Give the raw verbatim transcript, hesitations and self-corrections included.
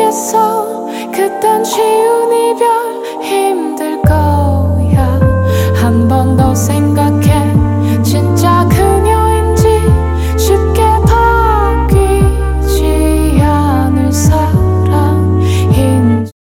모르겠어. 그딴 쉬운 이별 힘들 거야. 한 번 더 생각